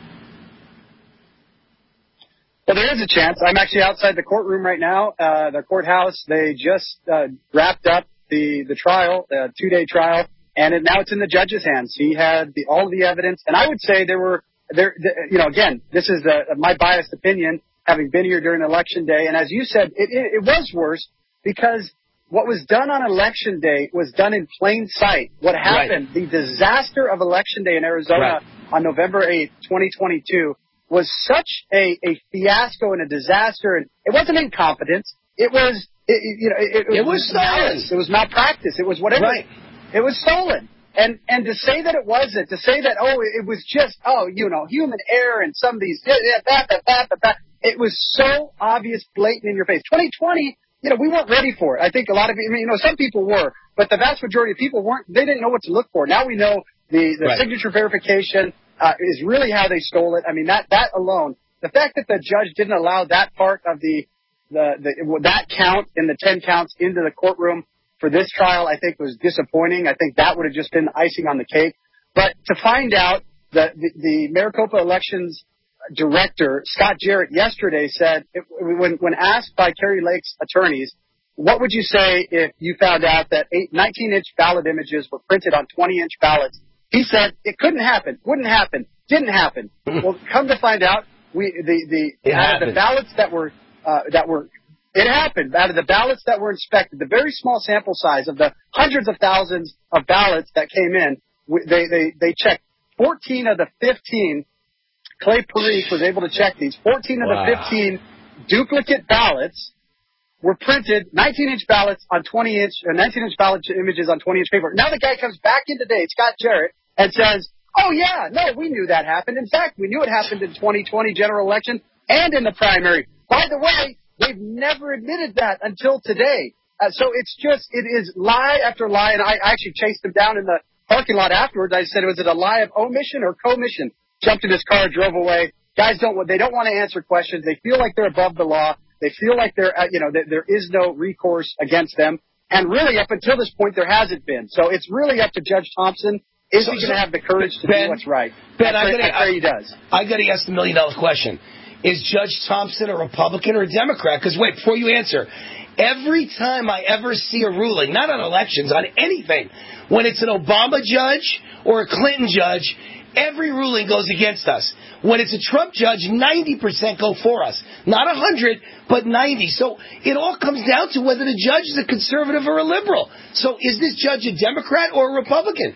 Well, there is a chance. I'm actually outside the courtroom right now, uh, the courthouse. They just uh, wrapped up the, the trial, the two-day trial, and it, now it's in the judge's hands. He had the, all of the evidence, and I would say there were, there, the, you know, again, this is the, my biased opinion, having been here during Election Day, and as you said, it, it, it was worse because what was done on Election Day was done in plain sight. What happened, right. The disaster of Election Day in Arizona right. on November eighth, twenty twenty-two, was such a, a fiasco and a disaster, and it wasn't incompetence. It was, it, you know, it, it, it was stolen. It was malpractice. It was whatever. Right. It was stolen. And and to say that it wasn't, to say that oh, it was just oh, you know, human error and some of these that that that that that. It was so obvious, blatant in your face. twenty twenty, you know, we weren't ready for it. I think a lot of I mean, you know, some people were, but the vast majority of people weren't. They didn't know what to look for. Now we know the the right. signature verification. Uh, is really how they stole it. I mean, that, that alone, the fact that the judge didn't allow that part of the, the, the, that count in the ten counts into the courtroom for this trial, I think was disappointing. I think that would have just been icing on the cake. But to find out that the, the Maricopa elections director, Scott Jarrett, yesterday said, it, when, when asked by Kari Lake's attorneys, what would you say if you found out that eight, nineteen inch ballot images were printed on twenty inch ballots? He said it couldn't happen, wouldn't happen, didn't happen. Well, come to find out, we the the out of the ballots that were uh, that were it happened out of the ballots that were inspected, the very small sample size of the hundreds of thousands of ballots that came in, they they they checked fourteen of the fifteen. Clay Parikh was able to check these fourteen of wow. the fifteen duplicate ballots were printed, nineteen inch ballots on twenty inch, or nineteen inch ballot images on twenty inch paper. Now the guy comes back in today, Scott Jarrett, and says, oh yeah, no, we knew that happened. In fact, we knew it happened in twenty twenty general election and in the primary. By the way, they've never admitted that until today. Uh, so it's just, it is lie after lie, and I actually chased him down in the parking lot afterwards. I said, was it a lie of omission or commission? Jumped in his car, drove away. Guys don't, they don't want to answer questions. They feel like they're above the law. They feel like there, uh, you know, that there is no recourse against them. And really, up until this point, there hasn't been. So it's really up to Judge Thompson. Is so, he going to so, have the courage to Ben, do what's right? Ben, I, pray, I, gotta, I pray he does. I got to ask the million dollar question. Is Judge Thompson a Republican or a Democrat? Because wait, before you answer, every time I ever see a ruling, not on elections, on anything, when it's an Obama judge or a Clinton judge, every ruling goes against us. When it's a Trump judge, ninety percent go for us. Not one hundred, but ninety. So it all comes down to whether the judge is a conservative or a liberal. So is this judge a Democrat or a Republican?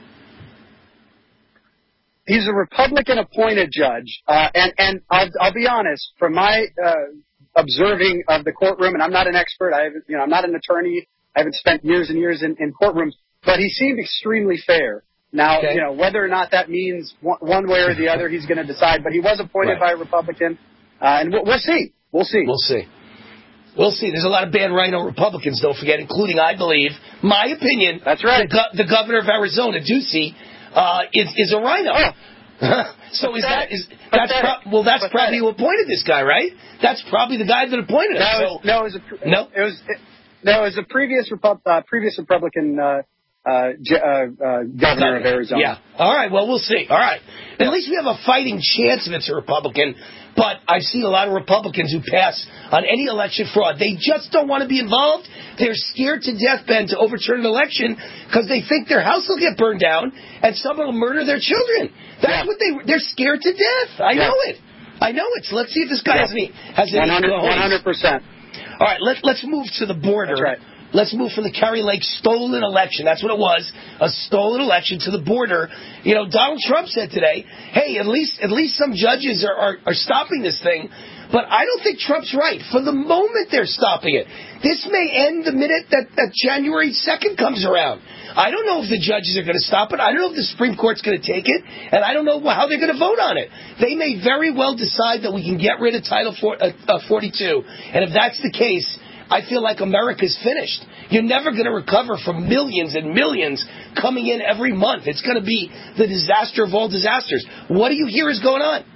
He's a Republican-appointed judge. Uh, and and I'll, I'll be honest, from my uh, observing of the courtroom, and I'm not an expert, I haven't, you know, I'm not an attorney, I haven't spent years and years in, in courtrooms, but he seemed extremely fair. Now, okay. you know, whether or not that means one, one way or the other, he's going to decide. But he was appointed right. by a Republican, uh, and we'll, we'll see. We'll see. We'll see. We'll see. There's a lot of bad rhino Republicans, don't forget, including, I believe, my opinion. That's right. The, go- the governor of Arizona, Ducey, uh, is, is a rhino. Oh. so is that is that's pro- well? That's Pathetic. Probably who appointed this guy, right? That's probably the guy that appointed him. No, so, no, it was a, no, it was it, no, it was a previous Repu- uh, previous Republican. Uh, Uh, uh, uh, governor of Arizona. Yeah. All right. Well, we'll see. All right. At least we have a fighting chance if it's a Republican. But I've seen a lot of Republicans who pass on any election fraud. They just don't want to be involved. They're scared to death, Ben, to overturn an election because they think their house will get burned down and someone will murder their children. That's yeah. what they. They're scared to death. I yeah. know it. I know it. So let's see if this guy yeah. has any. Has any one hundred percent. All right. Let Let's move to the border. That's right. Let's move from the Kari Lake stolen election. That's what it was, a stolen election to the border. You know, Donald Trump said today, hey, at least at least some judges are, are, are stopping this thing. But I don't think Trump's right. For the moment they're stopping it. This may end the minute that, that January second comes around. I don't know if the judges are going to stop it. I don't know if the Supreme Court's going to take it. And I don't know how they're going to vote on it. They may very well decide that we can get rid of Title forty-two. And if that's the case, I feel like America's finished. You're never going to recover from millions and millions coming in every month. It's going to be the disaster of all disasters. What do you hear is going on?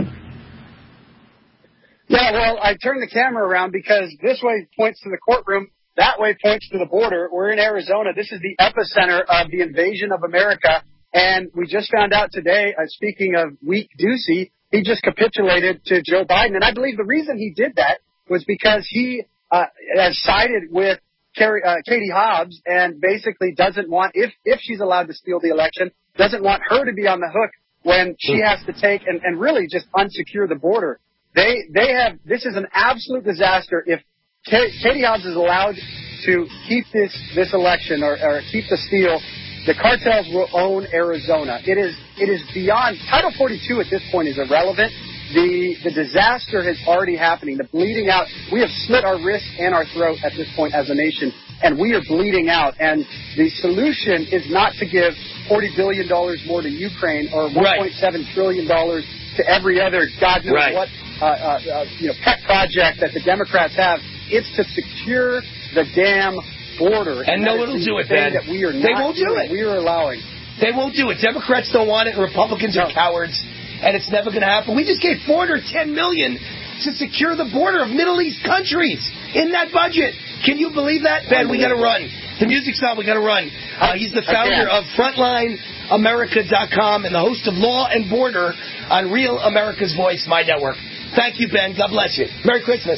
Yeah, well, I turned the camera around because this way points to the courtroom, that way points to the border. We're in Arizona. This is the epicenter of the invasion of America. And we just found out today, uh, speaking of weak Ducey, he just capitulated to Joe Biden. And I believe the reason he did that was because he uh, has sided with Carrie, uh, Katie Hobbs and basically doesn't want, if, if she's allowed to steal the election, doesn't want her to be on the hook when she has to take and, and really just unsecure the border. They they have this is an absolute disaster. If Katie Hobbs is allowed to keep this this election or, or keep the steal, the cartels will own Arizona. It is it is beyond Title forty-two at this point is irrelevant. The the disaster is already happening. The bleeding out. We have slit our wrist and our throat at this point as a nation, and we are bleeding out. And the solution is not to give forty billion dollars more to Ukraine or one point seven trillion dollars to every other God knows right. what uh, uh, uh, you know pet project that the Democrats have. It's to secure the damn border. And, and no one will do it, Ben. That we are they not won't do doing. it. We are allowing. They won't do it. Democrats don't want it, and Republicans no. are cowards, and it's never going to happen. We just gave four hundred ten million dollars to secure the border of Middle East countries in that budget. Can you believe that? Ben, we got to run. The music's on. We got to run. Uh, he's the founder of Frontline America dot com and the host of Law and Border on Real America's Voice, my network. Thank you, Ben. God bless you. Merry Christmas.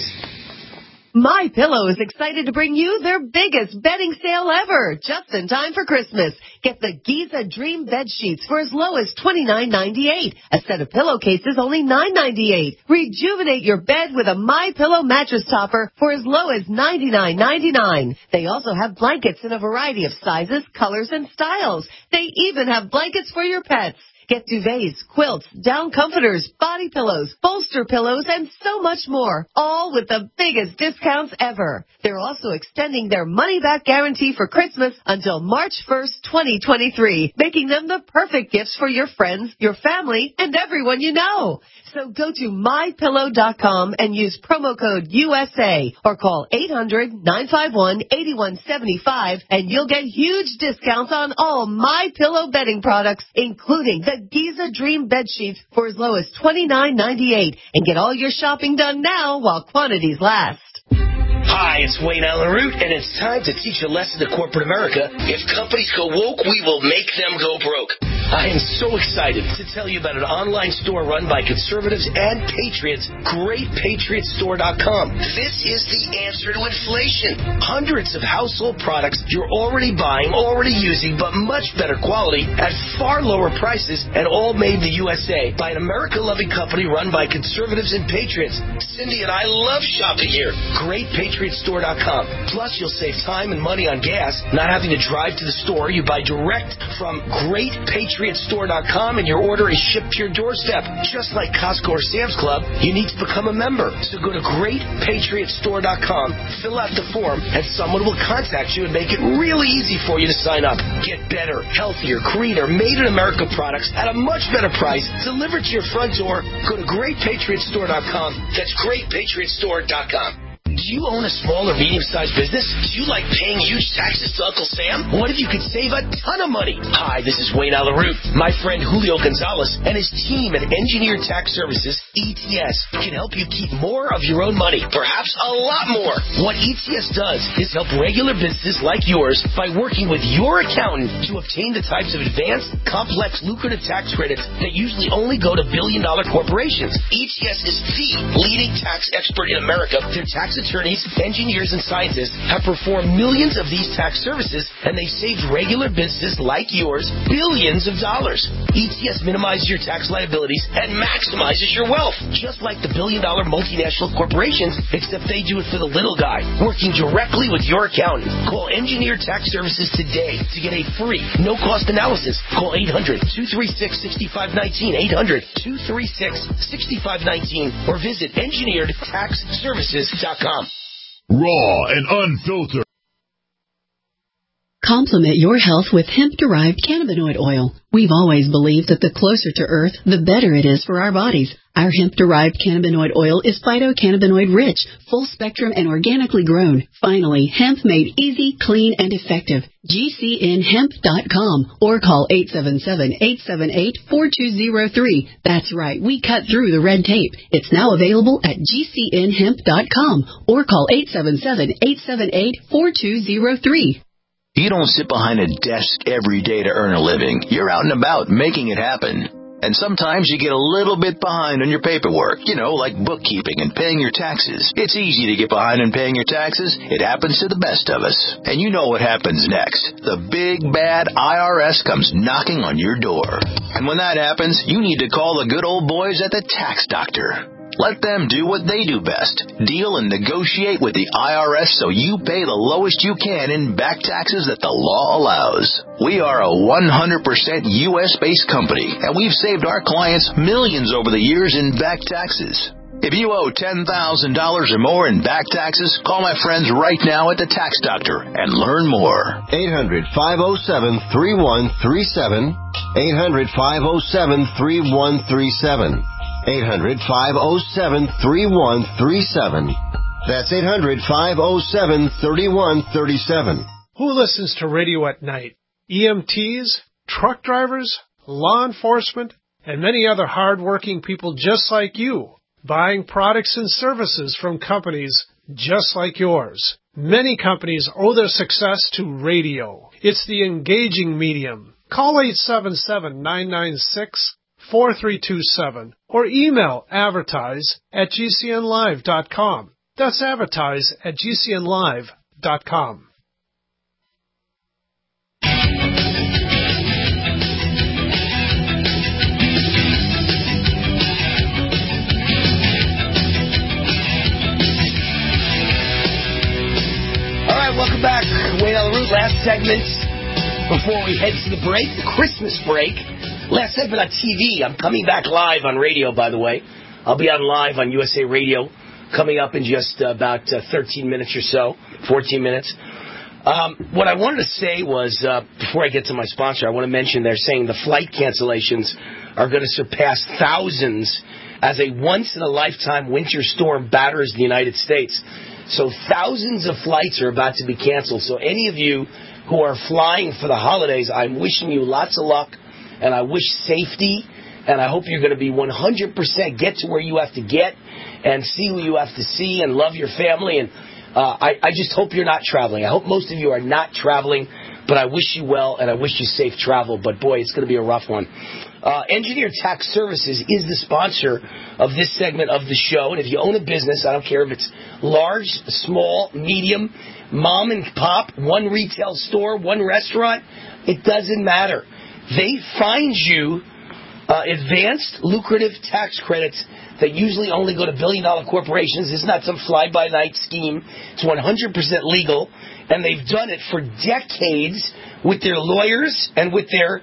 MyPillow is excited to bring you their biggest bedding sale ever, just in time for Christmas. Get the Giza Dream bed sheets for as low as twenty-nine ninety-eight. A set of pillowcases only nine ninety-eight. Rejuvenate your bed with a MyPillow mattress topper for as low as ninety-nine ninety-nine. They also have blankets in a variety of sizes, colors, and styles. They even have blankets for your pets. Get duvets, quilts, down comforters, body pillows, bolster pillows, and so much more, all with the biggest discounts ever. They're also extending their money-back guarantee for Christmas until March first, twenty twenty-three, making them the perfect gifts for your friends, your family, and everyone you know. So go to my pillow dot com and use promo code U S A or call eight hundred nine five one eight one seven five and you'll get huge discounts on all MyPillow bedding products, including the Giza Dream bed sheets for as low as twenty-nine ninety-eight. And get all your shopping done now while quantities last. Hi, it's Wayne Allen Root, and it's time to teach a lesson to corporate America. If companies go woke, we will make them go broke. I am so excited to tell you about an online store run by conservatives and patriots, great patriot store dot com. This is the answer to inflation. Hundreds of household products you're already buying, already using, but much better quality at far lower prices, and all made in the U S A by an America-loving company run by conservatives and patriots. Cindy and I love shopping here. great patriot store dot com. Plus, you'll save time and money on gas, not having to drive to the store. You buy direct from great patriot store dot com and your order is shipped to your doorstep. Just like Costco or Sam's Club, you need to become a member. So go to great patriot store dot com, fill out the form, and someone will contact you and make it really easy for you to sign up. Get better, healthier, greener, made in America products at a much better price, delivered to your front door. Go to great patriot store dot com. That's great patriot store dot com. Do you own a small or medium-sized business? Do you like paying huge taxes to Uncle Sam? What if you could save a ton of money? Hi, this is Wayne Allen Root. My friend Julio Gonzalez and his team at Engineered Tax Services, E T S, can help you keep more of your own money, perhaps a lot more. What E T S does is help regular businesses like yours by working with your accountant to obtain the types of advanced, complex, lucrative tax credits that usually only go to billion-dollar corporations. E T S is the leading tax expert in America. Their tax attorneys, engineers, and scientists have performed millions of these tax services, and they've saved regular businesses like yours billions of dollars. E T S minimizes your tax liabilities and maximizes your wealth, just like the billion-dollar multinational corporations, except they do it for the little guy, working directly with your accountant. Call Engineered Tax Services today to get a free, no-cost analysis. Call eight hundred two three six six five one nine, eight hundred two three six six five one nine, or visit engineered tax services dot com. Raw and unfiltered. Complement your health with hemp-derived cannabinoid oil. We've always believed that the closer to Earth, the better it is for our bodies. Our hemp-derived cannabinoid oil is phytocannabinoid rich, full spectrum, and organically grown. Finally, hemp made easy, clean, and effective. G C N hemp dot com or call eight seven seven, eight seven eight, four two zero three. That's right, we cut through the red tape. It's now available at G C N hemp dot com or call eight seven seven, eight seven eight, four two zero three. You don't sit behind a desk every day to earn a living. You're out and about making it happen. And sometimes you get a little bit behind on your paperwork, you know, like bookkeeping and paying your taxes. It's easy to get behind on paying your taxes. It happens to the best of us. And you know what happens next. The big, bad I R S comes knocking on your door. And when that happens, you need to call the good old boys at the Tax Doctor. Let them do what they do best. Deal and negotiate with the I R S so you pay the lowest you can in back taxes that the law allows. We are a one hundred percent U S-based company, and we've saved our clients millions over the years in back taxes. If you owe ten thousand dollars or more in back taxes, call my friends right now at the Tax Doctor and learn more. eight hundred, five oh seven, three one three seven. eight hundred, five oh seven, three one three seven. eight hundred, five oh seven, three one three seven. That's eight hundred, five oh seven, three one three seven. Who listens to radio at night? E M Ts, truck drivers, law enforcement, and many other hard-working people just like you, buying products and services from companies just like yours. Many companies owe their success to radio. It's the engaging medium. Call eight seven seven, nine nine six, four three two seven or email advertise at G C N live dot com. That's advertise at G C N live dot com. All right, welcome back. Wayne on the Root, last segment before we head to the break, the Christmas break. Last segment on T V. I'm coming back live on radio, by the way. I'll be on live on U S A Radio coming up in just uh, about uh, thirteen minutes or so, fourteen minutes. Um, what I wanted to say was, uh, before I get to my sponsor, I want to mention they're saying the flight cancellations are going to surpass thousands as a once-in-a-lifetime winter storm batters the United States. So thousands of flights are about to be canceled. So any of you who are flying for the holidays, I'm wishing you lots of luck. And I wish safety, and I hope you're going to be one hundred percent get to where you have to get and see who you have to see and love your family. And uh, I, I just hope you're not traveling. I hope most of you are not traveling, but I wish you well, and I wish you safe travel. But, boy, it's going to be a rough one. Uh, Engineer Tax Services is the sponsor of this segment of the show. And if you own a business, I don't care if it's large, small, medium, mom and pop, one retail store, one restaurant, it doesn't matter. They find you uh, advanced, lucrative tax credits that usually only go to billion-dollar corporations. This is not some fly-by-night scheme. It's one hundred percent legal, and they've done it for decades with their lawyers and with their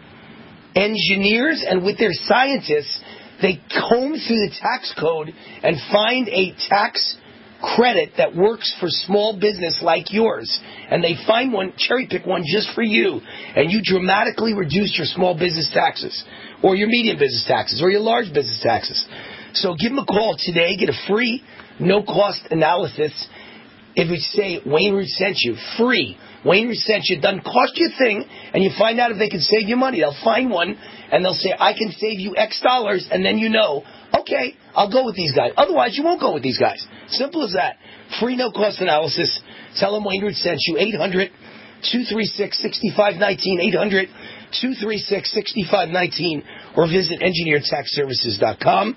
engineers and with their scientists. They comb through the tax code and find a tax credit that works for small business like yours, and they find one, cherry pick one just for you, and you dramatically reduce your small business taxes, or your medium business taxes, or your large business taxes. So give them a call today, get a free, no-cost analysis. If you say Wayne Root sent you, free. Wayne Root sent you, doesn't cost you a thing, and you find out if they can save you money. They'll find one, and they'll say, I can save you X dollars, and then you know, okay, I'll go with these guys. Otherwise, you won't go with these guys. Simple as that. Free no-cost analysis. Tell them Wayne Root sent you. eight hundred, two three six, six five one nine. eight hundred, two three six, six five one nine. Or visit engineer tax services dot com.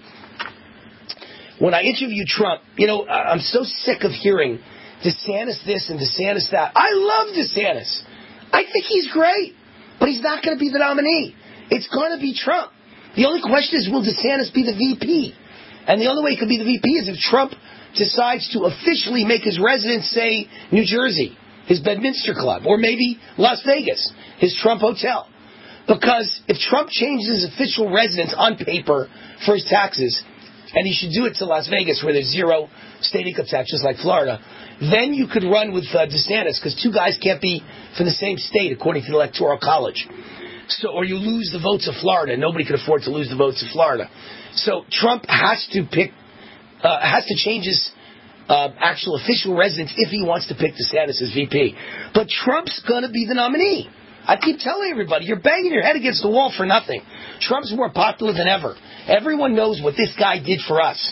When I interview Trump, you know, I'm so sick of hearing DeSantis this and DeSantis that. I love DeSantis. I think he's great. But he's not going to be the nominee. It's going to be Trump. The only question is, will DeSantis be the V P? And the only way he could be the V P is if Trump decides to officially make his residence, say, New Jersey, his Bedminster Club, or maybe Las Vegas, his Trump Hotel. Because if Trump changes his official residence on paper for his taxes, and he should do it to Las Vegas where there's zero state income tax, just like Florida. Then you could run with uh, DeSantis, because two guys can't be from the same state, according to the Electoral College. So, or you lose the votes of Florida. Nobody could afford to lose the votes of Florida. So Trump has to pick, uh, has to change his uh, actual official residence if he wants to pick DeSantis as V P. But Trump's going to be the nominee. I keep telling everybody, you're banging your head against the wall for nothing. Trump's more popular than ever. Everyone knows what this guy did for us.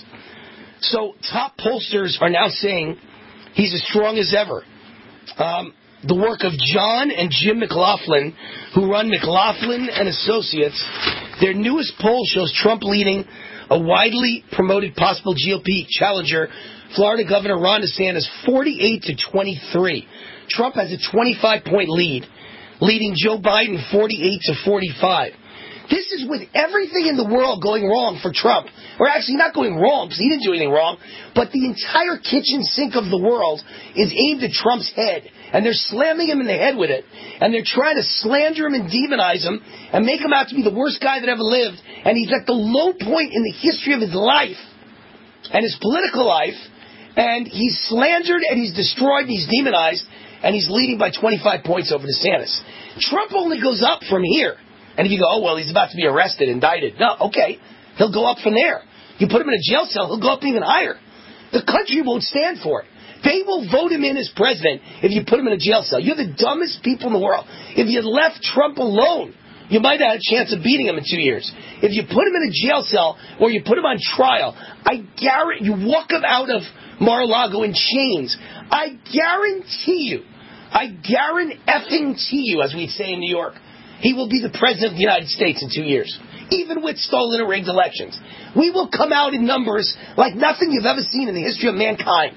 So top pollsters are now saying he's as strong as ever. Um, the work of John and Jim McLaughlin, who run McLaughlin and Associates, their newest poll shows Trump leading a widely promoted possible G O P challenger, Florida Governor Ron DeSantis, forty-eight to twenty-three. Trump has a twenty-five point lead, leading Joe Biden forty-eight to forty-five. This is with everything in the world going wrong for Trump. Or actually not going wrong, because he didn't do anything wrong, but the entire kitchen sink of the world is aimed at Trump's head. And they're slamming him in the head with it. And they're trying to slander him and demonize him and make him out to be the worst guy that ever lived. And he's at the low point in the history of his life and his political life. And he's slandered and he's destroyed and he's demonized. And he's leading by twenty-five points over DeSantis. Trump only goes up from here. And if you go, oh, well, he's about to be arrested, indicted. No, okay. He'll go up from there. You put him in a jail cell, he'll go up even higher. The country won't stand for it. They will vote him in as president if you put him in a jail cell. You're the dumbest people in the world. If you left Trump alone, you might have had a chance of beating him in two years. If you put him in a jail cell or you put him on trial, I guarantee you walk him out of Mar-a-Lago in chains. I guarantee you, I guarantee you, as we'd say in New York, he will be the president of the United States in two years, even with stolen and rigged elections. We will come out in numbers like nothing you've ever seen in the history of mankind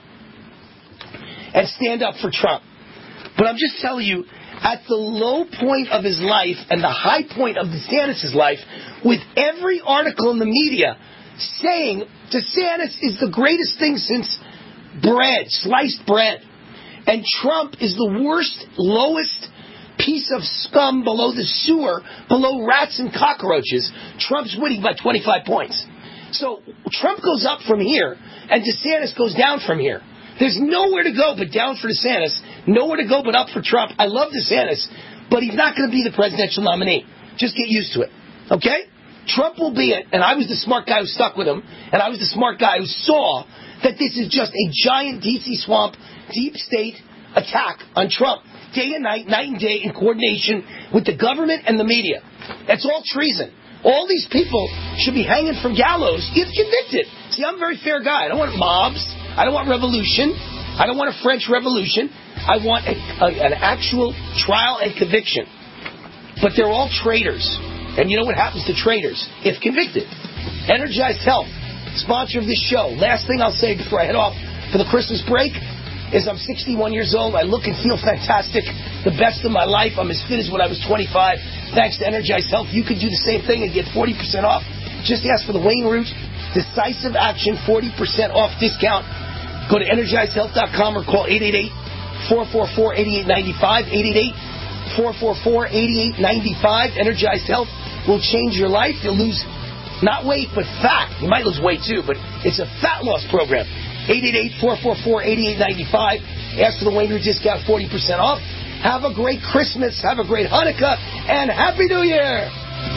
and stand up for Trump. But I'm just telling you, at the low point of his life and the high point of DeSantis' life, with every article in the media saying DeSantis is the greatest thing since bread, sliced bread, and Trump is the worst, lowest piece of scum below the sewer, below rats and cockroaches, Trump's winning by twenty-five points. So Trump goes up from here, and DeSantis goes down from here. There's nowhere to go but down for DeSantis, nowhere to go but up for Trump. I love DeSantis, but he's not going to be the presidential nominee. Just get used to it, okay? Trump will be it, and I was the smart guy who stuck with him, and I was the smart guy who saw that this is just a giant D C swamp, deep state attack on Trump. Day and night, night and day, in coordination with the government and the media. That's all treason. All these people should be hanging from gallows if convicted. See, I'm a very fair guy. I don't want mobs. I don't want revolution. I don't want a French revolution. I want a, a, an actual trial and conviction. But they're all traitors. And you know what happens to traitors if convicted? Energized Health, sponsor of this show. Last thing I'll say before I head off for the Christmas break is I'm sixty-one years old. I look and feel fantastic. The best of my life. I'm as fit as when I was twenty-five. Thanks to Energized Health. You could do the same thing and get forty percent off. Just ask for the Wayne Root Decisive Action forty percent off discount. Go to energized health dot com or call eight eight eight, four four four, eight eight nine five. eight eight eight, four four four, eight eight nine five. Energized Health will change your life. You'll lose not weight, but fat. You might lose weight too, but it's a fat loss program. eight eight eight, four four four, eight eight nine five. Ask for the Wayne Root discount, forty percent off. Have a great Christmas, have a great Hanukkah, and Happy New Year!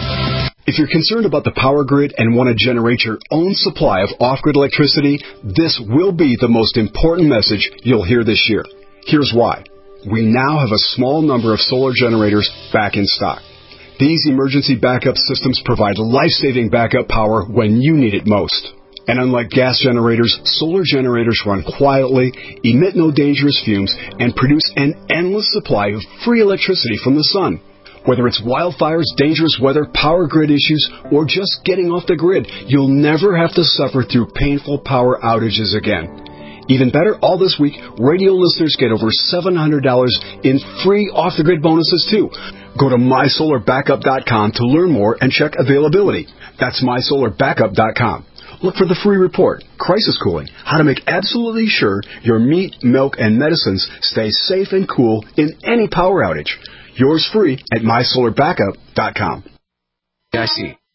If you're concerned about the power grid and want to generate your own supply of off-grid electricity, this will be the most important message you'll hear this year. Here's why. We now have a small number of solar generators back in stock. These emergency backup systems provide life-saving backup power when you need it most. And unlike gas generators, solar generators run quietly, emit no dangerous fumes, and produce an endless supply of free electricity from the sun. Whether it's wildfires, dangerous weather, power grid issues, or just getting off the grid, you'll never have to suffer through painful power outages again. Even better, all this week, radio listeners get over seven hundred dollars in free off-the-grid bonuses, too. Go to my solar backup dot com to learn more and check availability. That's my solar backup dot com. Look for the free report, Crisis Cooling, how to make absolutely sure your meat, milk, and medicines stay safe and cool in any power outage. Yours free at my solar backup dot com. I see.